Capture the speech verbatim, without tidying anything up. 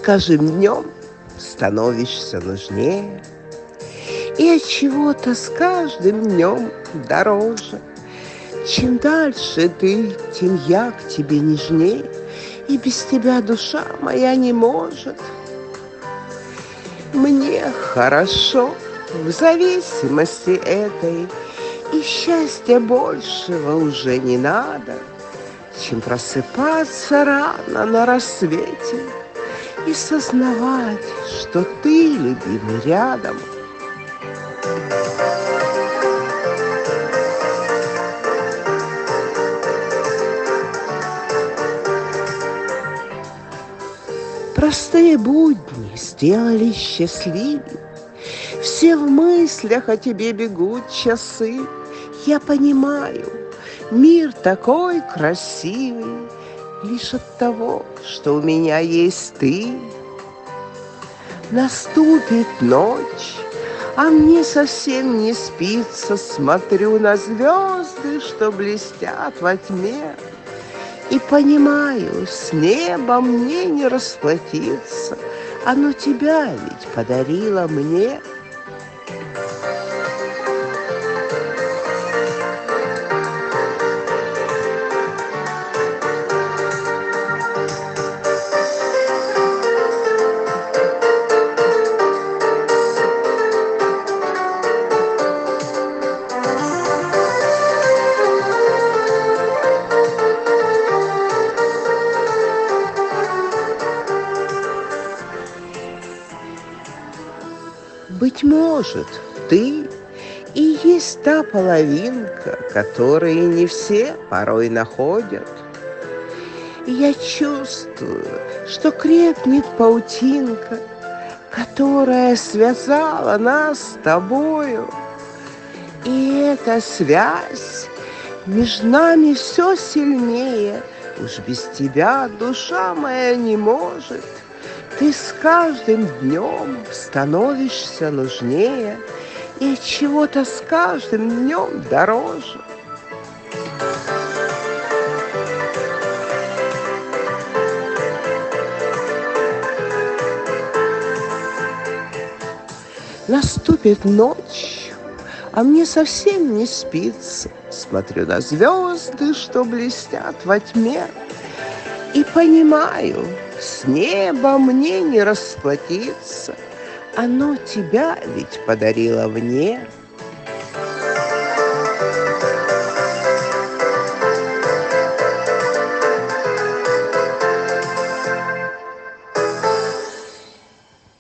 каждым днем становишься нужнее, и от чего-то с каждым днем дороже. Чем дальше ты, тем я к тебе нежней, и без тебя душа моя не может. Мне хорошо в зависимости этой, и счастья большего уже не надо, чем просыпаться рано на рассвете и сознавать, что ты, любимый, рядом. Простые будни сделали счастливее, все в мыслях о тебе бегут часы. Я понимаю, мир такой красивый лишь от того, что у меня есть ты. Наступит ночь, а мне совсем не спится. Смотрю на звезды, что блестят во тьме, и понимаю, с небом мне не расплатиться. Оно тебя ведь подарило мне. Быть может, ты и есть та половинка, которую не все порой находят. И я чувствую, что крепнет паутинка, которая связала нас с тобою. И эта связь между нами все сильнее. Уж без тебя душа моя не может. Ты с каждым днем становишься нужнее, и от чего-то с каждым днем дороже. Наступит ночь, а мне совсем не спится. Смотрю на звезды, что блестят во тьме, и понимаю, с неба мне не расплатиться. Оно тебя ведь подарило мне.